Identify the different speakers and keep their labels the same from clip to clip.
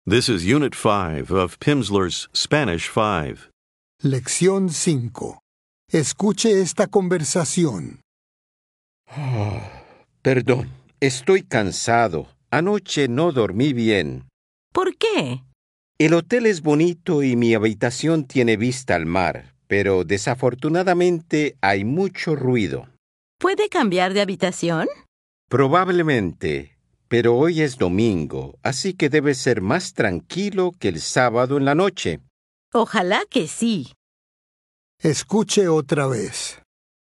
Speaker 1: This is Unit 5 of Pimsleur's Spanish 5.
Speaker 2: Lección 5. Escuche esta conversación.
Speaker 3: Perdón, estoy cansado. Anoche no dormí bien.
Speaker 4: ¿Por qué?
Speaker 3: El hotel es bonito y mi habitación tiene vista al mar, pero desafortunadamente hay mucho ruido.
Speaker 4: ¿Puede cambiar de habitación?
Speaker 3: Probablemente, pero hoy es domingo, así que debe ser más tranquilo que el sábado en la noche.
Speaker 4: Ojalá que sí.
Speaker 2: Escuche otra vez.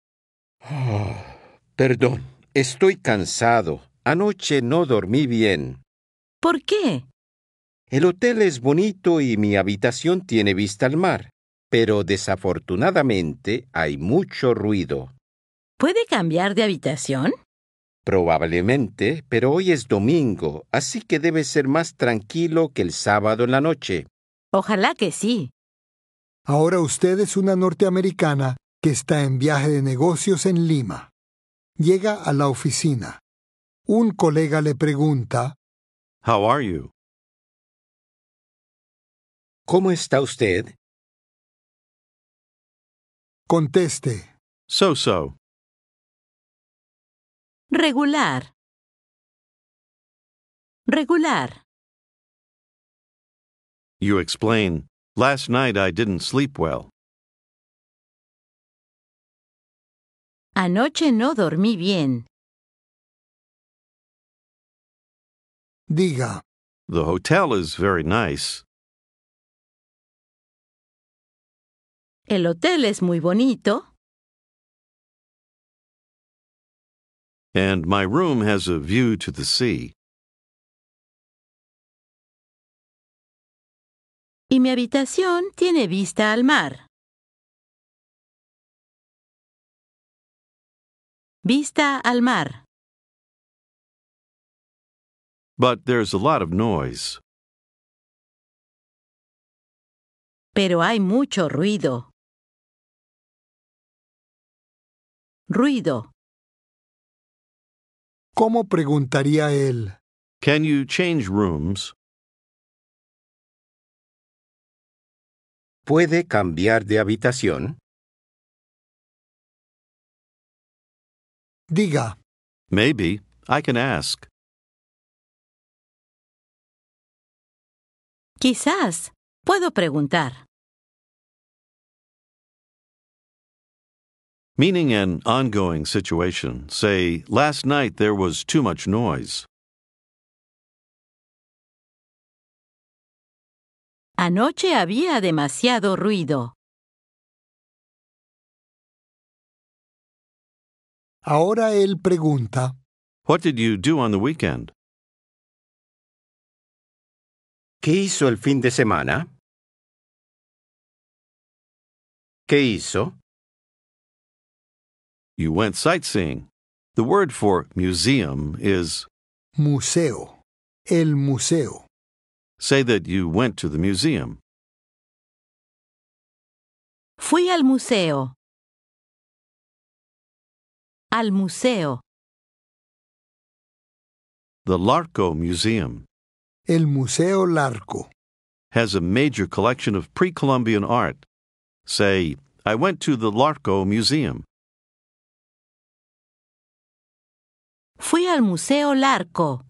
Speaker 3: Perdón, estoy cansado. Anoche no dormí bien.
Speaker 4: ¿Por qué?
Speaker 3: El hotel es bonito y mi habitación tiene vista al mar, pero desafortunadamente hay mucho ruido.
Speaker 4: ¿Puede cambiar de habitación?
Speaker 3: Probablemente, pero hoy es domingo, así que debe ser más tranquilo que el sábado en la noche.
Speaker 4: Ojalá que sí.
Speaker 2: Ahora usted es una norteamericana que está en viaje de negocios en Lima. Llega a la oficina. Un colega le pregunta,
Speaker 1: How are you?
Speaker 3: ¿Cómo está usted?
Speaker 2: conteste,
Speaker 1: So-so.
Speaker 4: Regular. Regular.
Speaker 1: You explain, Last night I didn't sleep well.
Speaker 4: Anoche no dormí bien.
Speaker 2: diga,
Speaker 1: The hotel is very nice.
Speaker 4: El hotel es muy bonito.
Speaker 1: And my room has a view to the sea.
Speaker 4: Y mi habitación tiene vista al mar. Vista al mar.
Speaker 1: But there's a lot of noise.
Speaker 4: Pero hay mucho ruido. Ruido.
Speaker 2: ¿cómo preguntaría él?
Speaker 1: Can you change rooms?
Speaker 3: ¿Puede cambiar de habitación?
Speaker 2: Diga,
Speaker 1: Maybe. I can ask.
Speaker 4: Quizás. Puedo preguntar.
Speaker 1: Meaning an ongoing situation. Say, last night there was too much noise.
Speaker 4: Anoche había demasiado ruido.
Speaker 2: ahora él pregunta,
Speaker 1: What did you do on the weekend?
Speaker 3: ¿Qué hizo el fin de semana? ¿Qué hizo?
Speaker 1: You went sightseeing. The word for museum is,
Speaker 2: museo, el museo.
Speaker 1: say that you went to the museum.
Speaker 4: Fui al museo. Al museo.
Speaker 1: The Larco Museum
Speaker 2: El Museo Larco.
Speaker 1: has a major collection of pre-Columbian art. Say, I went to the Larco Museum.
Speaker 4: Fui al Museo Larco.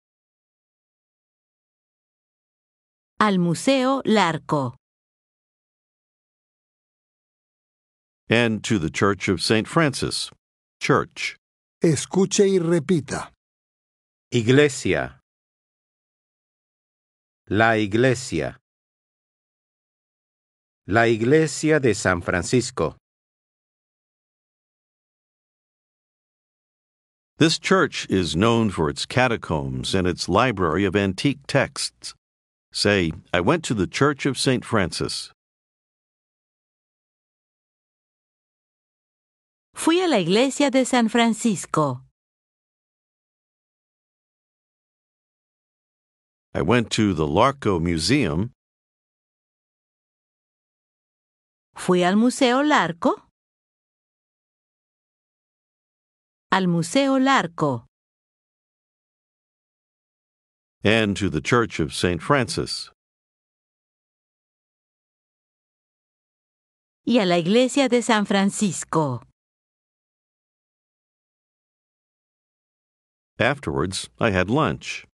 Speaker 4: Al Museo Larco.
Speaker 1: And to the Church of St. Francis. Church.
Speaker 2: Escuche y repita.
Speaker 3: Iglesia. La iglesia. La iglesia de San Francisco.
Speaker 1: This church is known for its catacombs and its library of antique texts. Say, I went to the Church of St. Francis.
Speaker 4: Fui a la iglesia de San Francisco.
Speaker 1: I went to the Larco Museum.
Speaker 4: Fui al Museo Larco. Al Museo Larco.
Speaker 1: and to the Church of St. Francis.
Speaker 4: Y a la iglesia de San Francisco.
Speaker 1: Afterwards, I had lunch.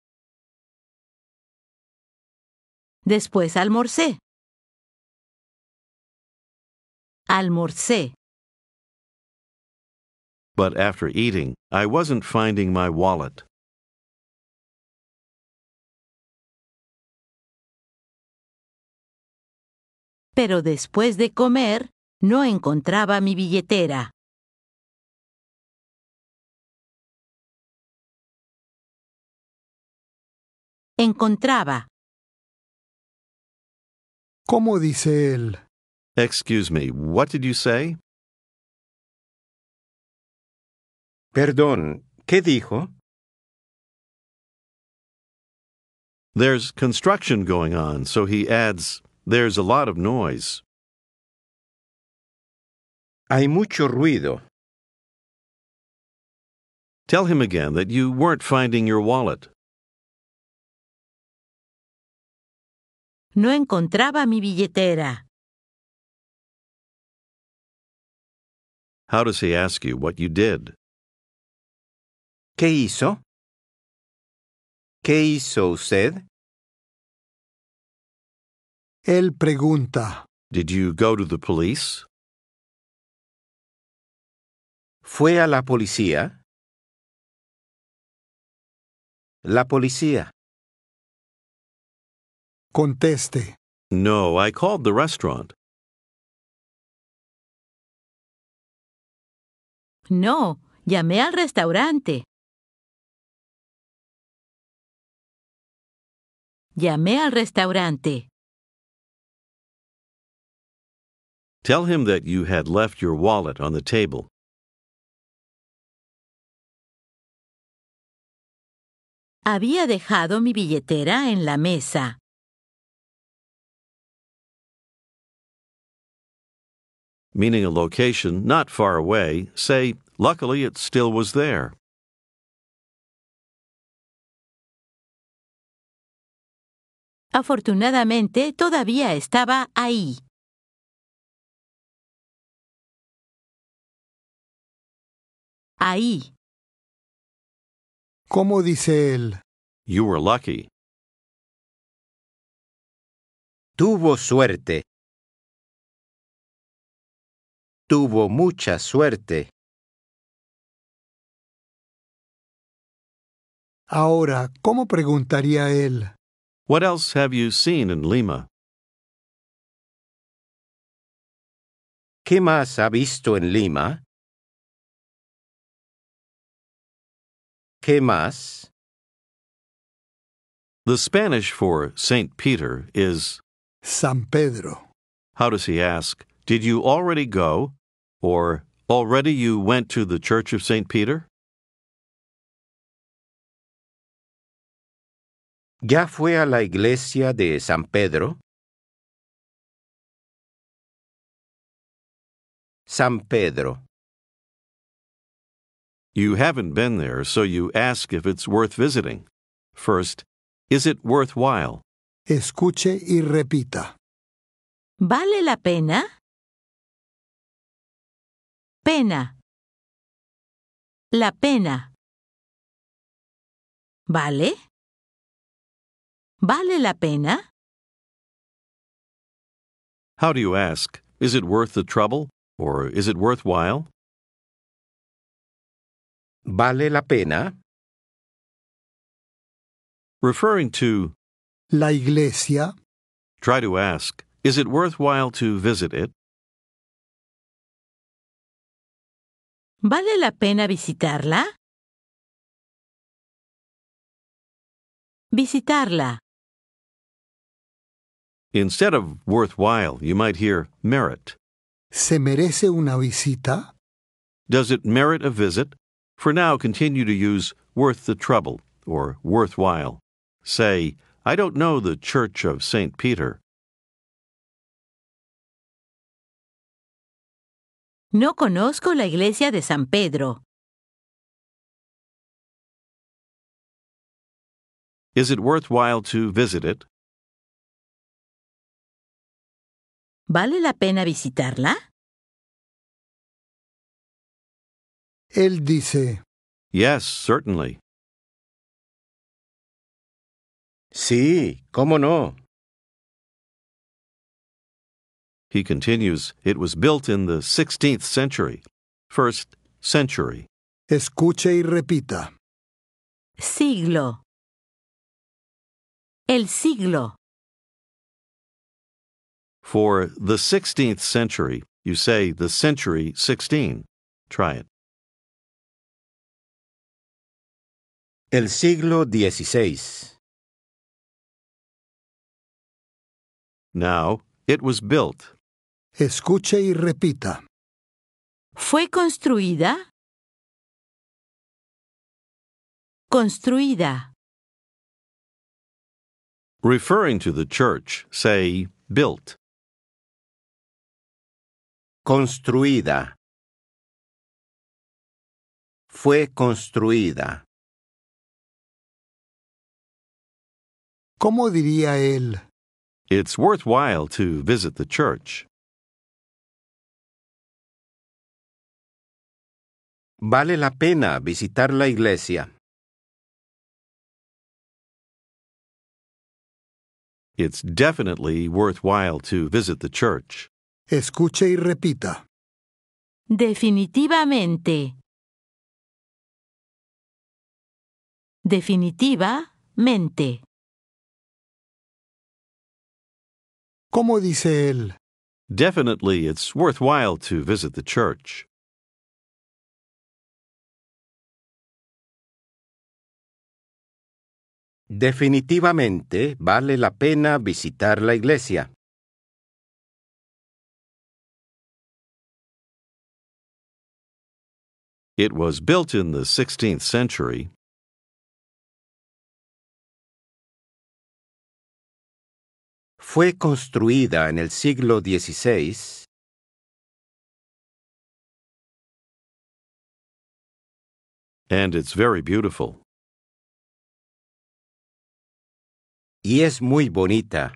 Speaker 4: Después almorcé. Almorcé.
Speaker 1: But after eating, I wasn't finding my wallet.
Speaker 4: Pero después de comer, no encontraba mi billetera. Encontraba.
Speaker 2: ¿Cómo dice él?
Speaker 1: Excuse me, what did you say?
Speaker 3: Perdón, ¿qué dijo?
Speaker 1: There's construction going on, so he adds, there's a lot of noise.
Speaker 3: Hay mucho ruido.
Speaker 1: Tell him again that you weren't finding your wallet.
Speaker 4: No encontraba mi billetera.
Speaker 1: How does he ask you what you did?
Speaker 3: ¿Qué hizo? ¿Qué hizo usted?
Speaker 2: Él pregunta.
Speaker 1: Did you go to the police?
Speaker 3: ¿Fue a la policía? La policía.
Speaker 2: Conteste.
Speaker 1: No, I called the restaurant.
Speaker 4: No, llamé al restaurante. Llamé al restaurante.
Speaker 1: Tell him that you had left your wallet on the table.
Speaker 4: Había dejado mi billetera en la mesa.
Speaker 1: Meaning a location not far away, say, luckily it still was there.
Speaker 4: Afortunadamente, todavía estaba ahí. Ahí.
Speaker 2: ¿Cómo dice él?
Speaker 1: You were lucky.
Speaker 3: Tuvo suerte. Tuvo mucha suerte.
Speaker 2: Ahora, ¿cómo preguntaría él?
Speaker 1: What else have you seen in Lima?
Speaker 3: ¿Qué más ha visto en Lima? ¿Qué más?
Speaker 1: The Spanish for St. Peter is,
Speaker 2: San Pedro.
Speaker 1: how does he ask, did you already go? Or, already you went to the Church of St. Peter?
Speaker 3: ¿Ya fue a la iglesia de San Pedro? San Pedro.
Speaker 1: You haven't been there, so you ask if it's worth visiting. First, is it worthwhile?
Speaker 2: Escuche y repita.
Speaker 4: ¿Vale la pena? Pena. La pena. ¿Vale? ¿Vale la pena?
Speaker 1: How do you ask, is it worth the trouble? Or is it worthwhile?
Speaker 3: ¿Vale la pena?
Speaker 1: Referring to,
Speaker 2: La iglesia.
Speaker 1: try to ask, is it worthwhile to visit it?
Speaker 4: ¿Vale la pena visitarla? Visitarla.
Speaker 1: Instead of worthwhile, you might hear merit.
Speaker 2: ¿Se merece una visita?
Speaker 1: Does it merit a visit? For now, continue to use worth the trouble or worthwhile. Say, I don't know the Church of St. Peter.
Speaker 4: No conozco la iglesia de San Pedro.
Speaker 1: Is it worthwhile to visit it?
Speaker 4: ¿Vale la pena visitarla?
Speaker 2: Él dice,
Speaker 1: Yes, certainly.
Speaker 3: Sí, ¿cómo no?
Speaker 1: He continues, it was built in the 16th century. First, century.
Speaker 2: escuche y repita.
Speaker 4: Siglo. El siglo.
Speaker 1: For the 16th century, you say the century 16. Try it.
Speaker 3: El siglo XVI.
Speaker 1: Now, it was built.
Speaker 2: Escuche y repita.
Speaker 4: ¿Fue construida? Construida.
Speaker 1: Referring to the church, say built.
Speaker 3: Construida. Fue construida.
Speaker 2: ¿Cómo diría él?
Speaker 1: It's worthwhile to visit the church.
Speaker 3: Vale la pena visitar la iglesia.
Speaker 1: It's definitely worthwhile to visit the church.
Speaker 2: Escuche y repita.
Speaker 4: Definitivamente. Definitivamente.
Speaker 2: ¿Cómo dice él?
Speaker 1: Definitely, it's worthwhile to visit the church.
Speaker 3: Definitivamente vale la pena visitar la iglesia.
Speaker 1: It was built in the 16th century.
Speaker 3: Fue construida en el siglo XVI.
Speaker 1: And it's very beautiful.
Speaker 3: Y es muy bonita.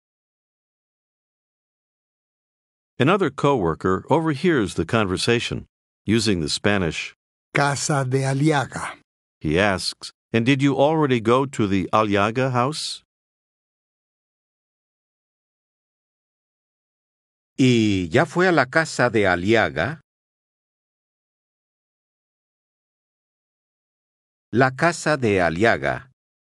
Speaker 1: Another coworker overhears the conversation. Using the Spanish,
Speaker 2: Casa de Aliaga.
Speaker 1: he asks, and did you already go to the Aliaga house?
Speaker 3: ¿Y ya fue a la casa de Aliaga? La casa de Aliaga.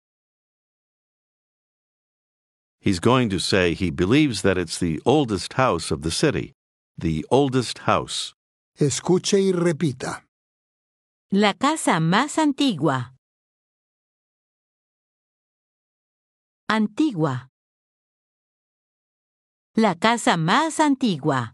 Speaker 1: He's going to say he believes that it's the oldest house of the city. The oldest house.
Speaker 2: Escuche y repita.
Speaker 4: La casa más antigua. Antigua. La casa más antigua.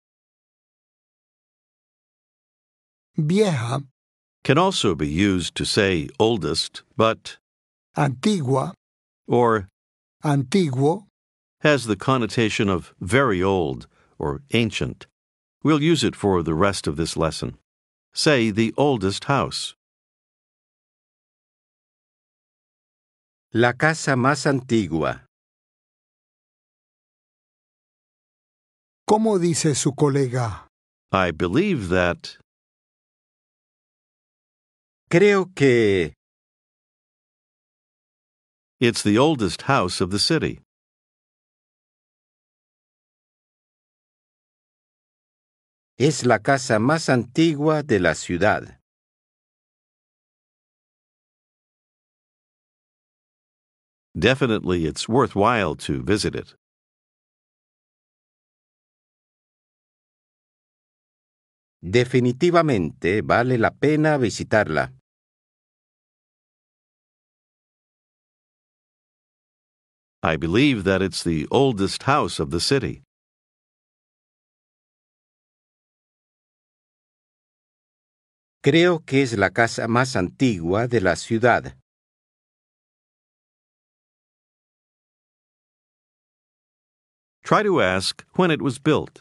Speaker 2: Vieja,
Speaker 1: Can also be used to say oldest, but,
Speaker 2: antigua,
Speaker 1: or,
Speaker 2: antiguo,
Speaker 1: has the connotation of very old or ancient. We'll use it for the rest of this lesson. Say the oldest house.
Speaker 3: La casa más antigua.
Speaker 2: ¿Cómo dice su colega?
Speaker 1: I believe that.
Speaker 3: Creo que
Speaker 1: It's the oldest house of the city.
Speaker 3: es la casa más antigua de la ciudad.
Speaker 1: Definitely, it's worthwhile to visit it.
Speaker 3: Definitivamente vale la pena visitarla.
Speaker 1: I believe that it's the oldest house of the city.
Speaker 3: Creo que es la casa más antigua de la ciudad.
Speaker 1: Try to ask when it was built.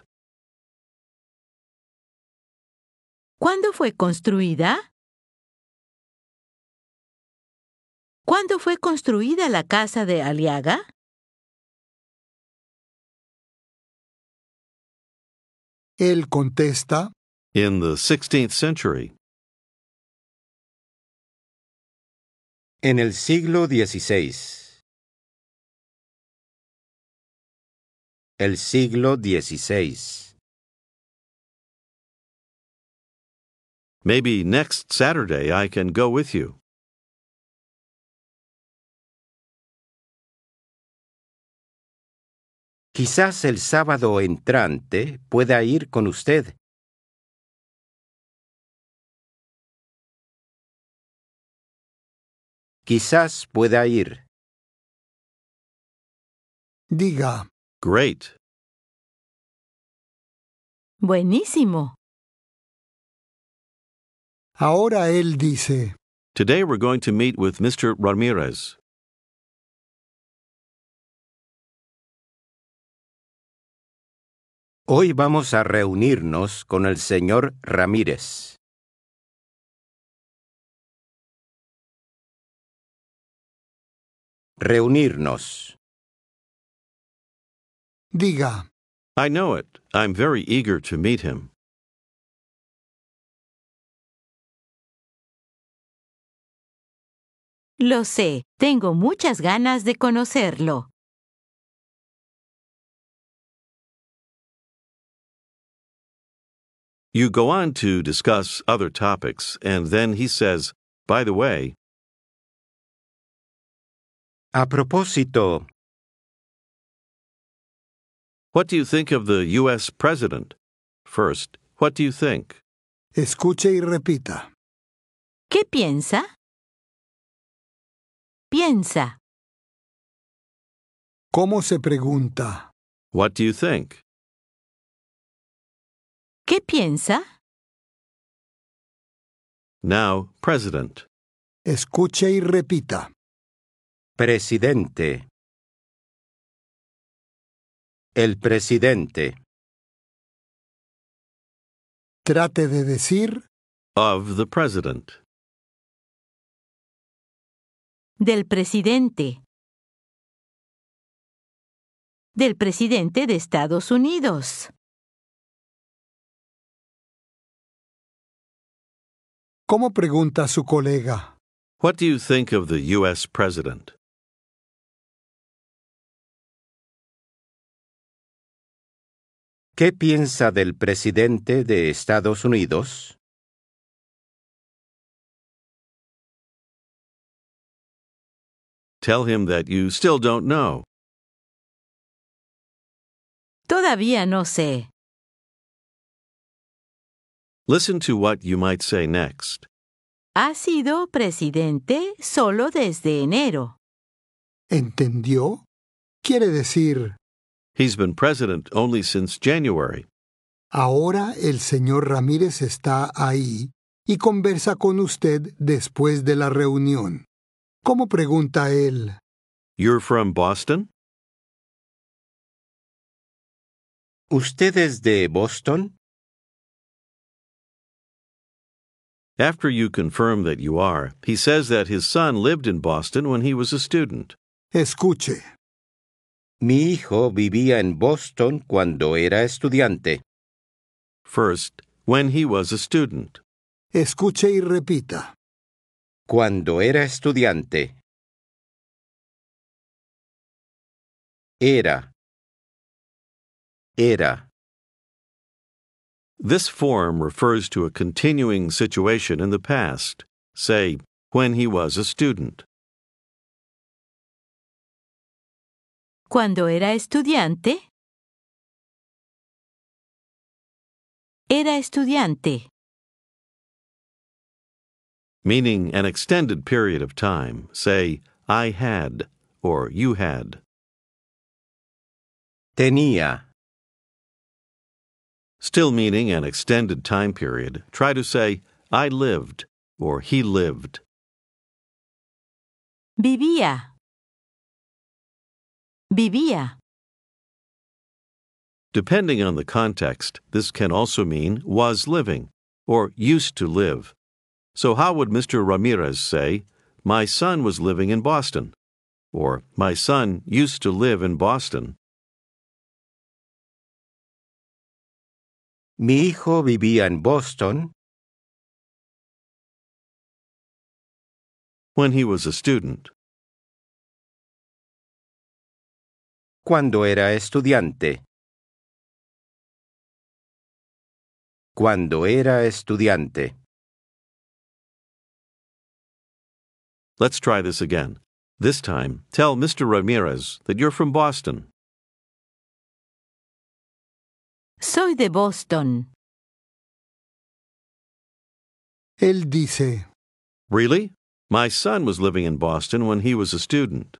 Speaker 4: ¿Cuándo fue construida? ¿Cuándo fue construida la casa de Aliaga?
Speaker 2: Él contesta,
Speaker 1: In the 16th century.
Speaker 3: En el siglo XVI. El siglo XVI.
Speaker 1: Maybe next Saturday I can go with you.
Speaker 3: Quizás el sábado entrante pueda ir con usted. Quizás pueda ir.
Speaker 2: diga,
Speaker 1: Great.
Speaker 4: Buenísimo.
Speaker 2: ahora él dice,
Speaker 1: Today we're going to meet with Mr. Ramirez.
Speaker 3: Hoy vamos a reunirnos con el señor Ramírez. Reunirnos.
Speaker 2: diga,
Speaker 1: I know it. I'm very eager to meet him.
Speaker 4: Lo sé, tengo muchas ganas de conocerlo.
Speaker 1: You go on to discuss other topics, and then he says, by the way,
Speaker 3: A propósito,
Speaker 1: what do you think of the U.S. president? First, what do you think?
Speaker 2: escuche y repita.
Speaker 4: ¿Qué piensa? Piensa.
Speaker 2: ¿Cómo se pregunta?
Speaker 1: What do you think?
Speaker 4: ¿Qué piensa?
Speaker 1: Now, president.
Speaker 2: Escuche y repita.
Speaker 3: presidente. El presidente.
Speaker 2: Trate de decir,
Speaker 1: Of the president.
Speaker 4: Del presidente. Del presidente de Estados Unidos.
Speaker 2: ¿cómo pregunta su colega?
Speaker 1: What do you think of the U.S. president?
Speaker 3: ¿Qué piensa del presidente de Estados Unidos?
Speaker 1: Tell him that you still don't know.
Speaker 4: Todavía no sé.
Speaker 1: Listen to what you might say next.
Speaker 4: Ha sido presidente solo desde enero.
Speaker 2: ¿Entendió? Quiere decir,
Speaker 1: He's been president only since January.
Speaker 2: ahora el señor Ramírez está ahí y conversa con usted después de la reunión. ¿Cómo pregunta él?
Speaker 1: You're from Boston?
Speaker 3: ¿Usted es de Boston?
Speaker 1: After you confirm that you are, he says that his son lived in Boston when he was a student.
Speaker 2: Escuche.
Speaker 3: Mi hijo vivía en Boston cuando era estudiante.
Speaker 1: First, when he was a student.
Speaker 2: Escuche y repita.
Speaker 3: Cuando era estudiante. Era. Era.
Speaker 1: This form refers to a continuing situation in the past. Say, when he was a student.
Speaker 4: Cuando era estudiante. Era estudiante.
Speaker 1: Meaning an extended period of time. Say, I had, or you had.
Speaker 3: Tenía.
Speaker 1: Still meaning an extended time period, try to say, I lived, or he lived.
Speaker 4: Vivía. Vivía.
Speaker 1: Depending on the context, this can also mean was living, or used to live. So how would Mr. Ramirez say, my son was living in Boston, or my son used to live in Boston.
Speaker 3: Mi hijo vivía en Boston
Speaker 1: When he was a student.
Speaker 3: cuando era estudiante. Cuando era estudiante.
Speaker 1: Let's try this again. This time, tell Mr. Ramirez that you're from Boston.
Speaker 4: Soy de Boston.
Speaker 2: Él dice,
Speaker 1: Really? My son was living in Boston when he was a student.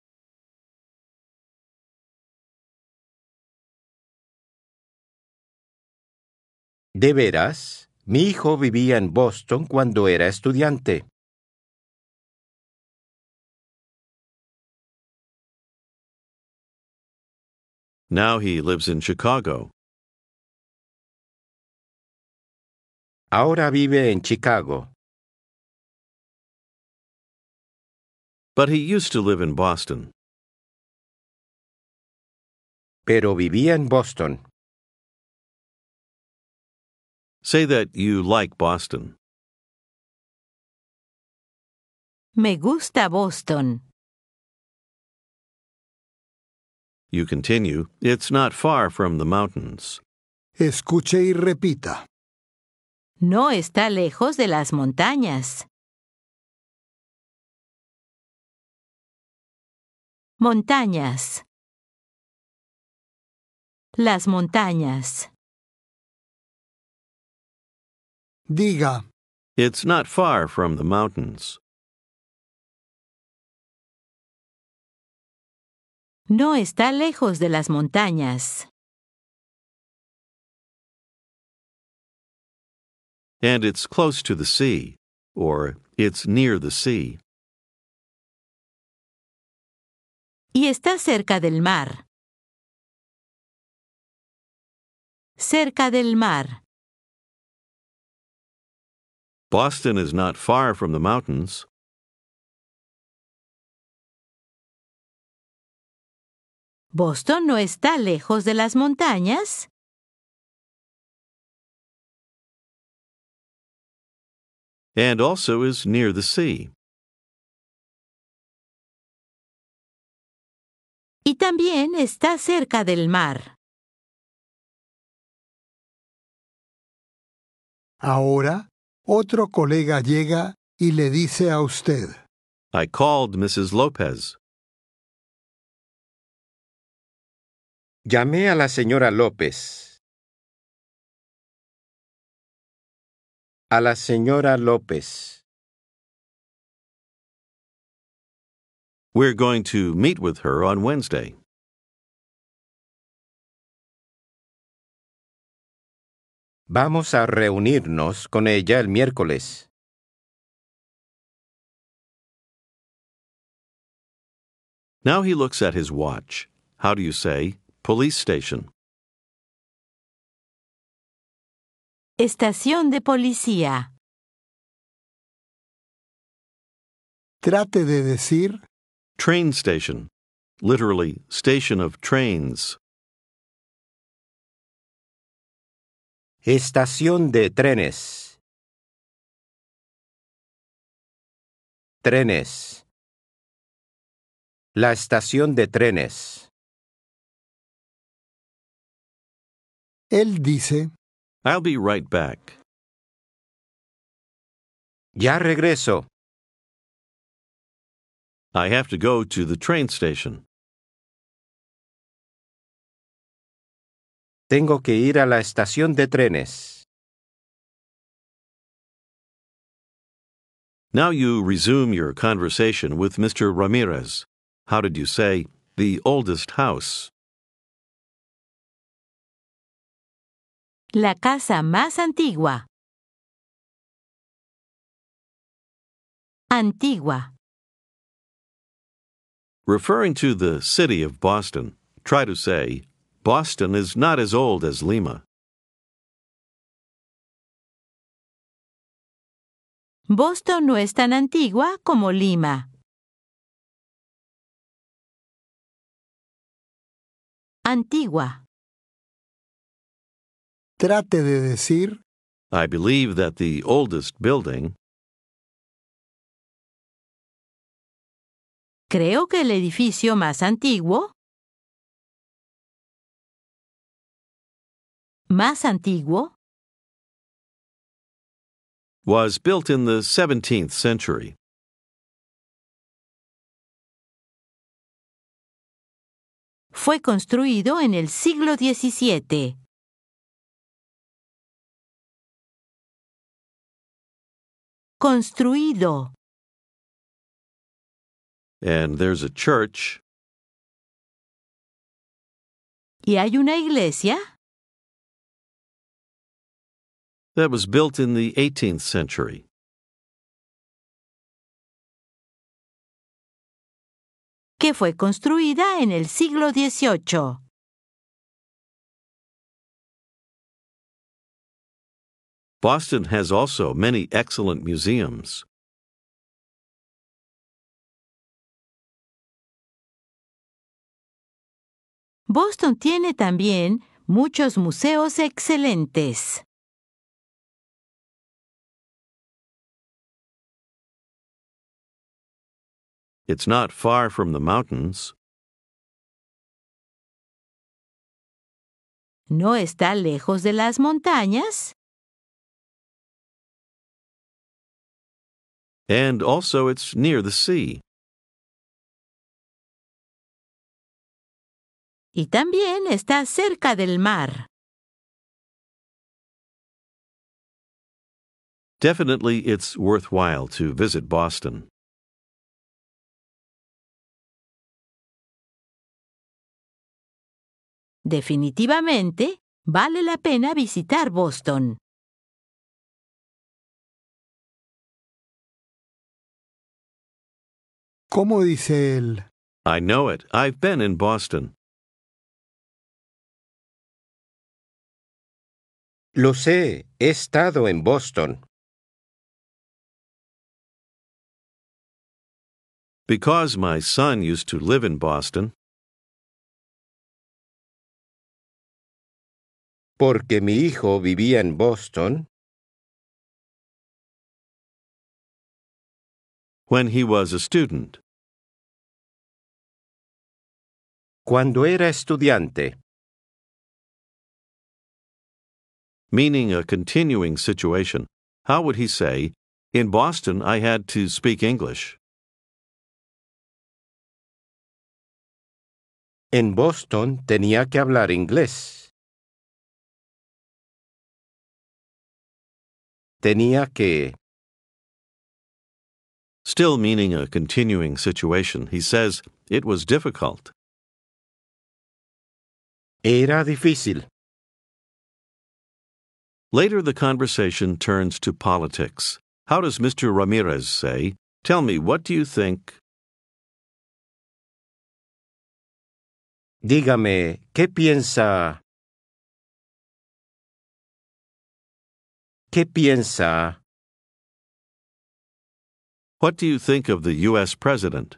Speaker 3: ¿De veras? Mi hijo vivía en Boston cuando era estudiante.
Speaker 1: Now he lives in Chicago.
Speaker 3: Ahora vive en Chicago.
Speaker 1: But he used to live in Boston.
Speaker 3: Pero vivía en Boston.
Speaker 1: Say that you like Boston.
Speaker 4: Me gusta Boston.
Speaker 1: You continue, it's not far from the mountains.
Speaker 2: escuche y repita.
Speaker 4: No está lejos de las montañas. Montañas. Las montañas.
Speaker 2: Diga,
Speaker 1: It's not far from the mountains.
Speaker 4: No está lejos de las montañas.
Speaker 1: And it's close to the sea, or it's near the sea.
Speaker 4: Y está cerca del mar. Cerca del mar.
Speaker 1: Boston is not far from the mountains.
Speaker 4: ¿Boston no está lejos de las montañas?
Speaker 1: And also is near the sea.
Speaker 4: Y también está cerca del mar.
Speaker 2: ahora otro colega llega y le dice a usted,
Speaker 1: I called Mrs. Lopez.
Speaker 3: Llamé a la señora López. A la señora López.
Speaker 1: We're going to meet with her on Wednesday.
Speaker 3: Vamos a reunirnos con ella el miércoles.
Speaker 1: Now he looks at his watch. How do you say, police station?
Speaker 4: Estación de policía.
Speaker 2: trate de decir,
Speaker 1: Train station. Literally, station of trains.
Speaker 3: Estación de trenes. Trenes. La estación de trenes.
Speaker 2: él dice,
Speaker 1: I'll be right back.
Speaker 3: Ya regreso.
Speaker 1: I have to go to the train station.
Speaker 3: Tengo que ir a la estación de trenes.
Speaker 1: Now you resume your conversation with Mr. Ramirez. How did you say, the oldest house?
Speaker 4: La casa más antigua. Antigua.
Speaker 1: Referring to the city of Boston, try to say, Boston is not as old as Lima.
Speaker 4: Boston no es tan antigua como Lima. antigua.
Speaker 2: Trate de decir,
Speaker 1: I believe that the oldest building
Speaker 4: Creo que el edificio más antiguo
Speaker 1: was built in the 17th century.
Speaker 4: fue construido en el siglo XVII. Construido.
Speaker 1: And there's a church
Speaker 4: ¿Y hay una iglesia?
Speaker 1: that was built in the 18th century.
Speaker 4: Que fue construida en el siglo XVIII.
Speaker 1: Boston has also many excellent museums.
Speaker 4: Boston tiene también muchos museos excelentes.
Speaker 1: It's not far from the mountains.
Speaker 4: No está lejos de las montañas.
Speaker 1: And also it's near the sea.
Speaker 4: Y también está cerca del mar.
Speaker 1: Definitely it's worthwhile to visit Boston.
Speaker 4: Definitivamente, vale la pena visitar Boston.
Speaker 2: ¿cómo dice él?
Speaker 1: I know it. I've been in Boston.
Speaker 3: Lo sé, he estado en Boston.
Speaker 1: Because my son used to live in Boston,
Speaker 3: Porque mi hijo vivía en Boston
Speaker 1: when he was a student.
Speaker 3: cuando era estudiante.
Speaker 1: Meaning a continuing situation. How would he say, in Boston I had to speak English?
Speaker 3: En Boston tenía que hablar inglés. Tenía que.
Speaker 1: Still meaning a continuing situation. He says, it was difficult.
Speaker 3: Era difícil.
Speaker 1: Later the conversation turns to politics. How does Mr. Ramirez say, tell me, what do you think?
Speaker 3: Dígame, ¿qué piensa? ¿Qué piensa?
Speaker 1: What do you think of the U.S. president?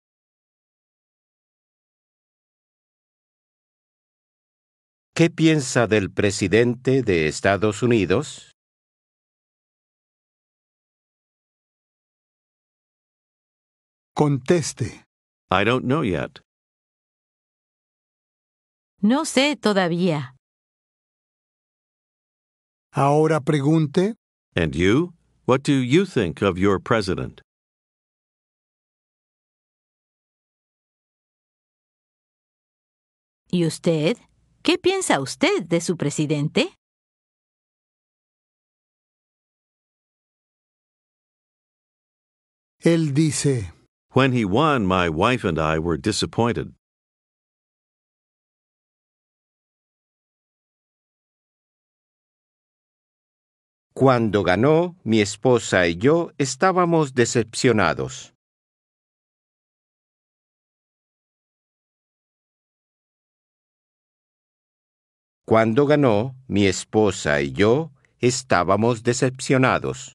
Speaker 3: ¿Qué piensa del presidente de Estados Unidos?
Speaker 2: Conteste.
Speaker 1: I don't know yet.
Speaker 4: No sé todavía.
Speaker 2: Ahora pregunte,
Speaker 1: And you? What do you think of your president?
Speaker 4: ¿Y usted? ¿Qué piensa usted de su presidente?
Speaker 2: él dice,
Speaker 1: When he won, my wife and I were disappointed.
Speaker 3: Cuando ganó, mi esposa y yo estábamos decepcionados. Cuando ganó, mi esposa y yo estábamos decepcionados.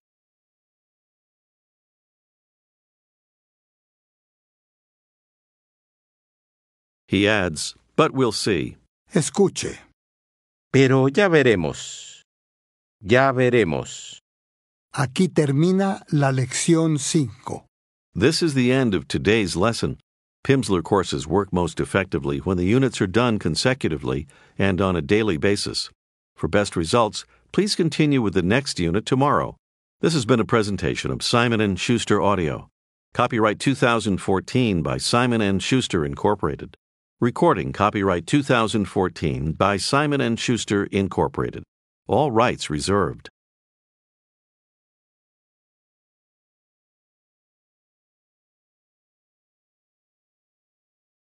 Speaker 1: He adds, but we'll see.
Speaker 2: Escuche.
Speaker 3: Pero ya veremos. Ya veremos.
Speaker 2: Aquí termina la lección 5.
Speaker 1: This is the end of today's lesson. Pimsleur courses work most effectively when the units are done consecutively and on a daily basis. For best results, please continue with the next unit tomorrow. This has been a presentation of Simon & Schuster Audio. Copyright 2014 by Simon & Schuster Incorporated. Recording copyright 2014 by Simon & Schuster Incorporated. All rights reserved.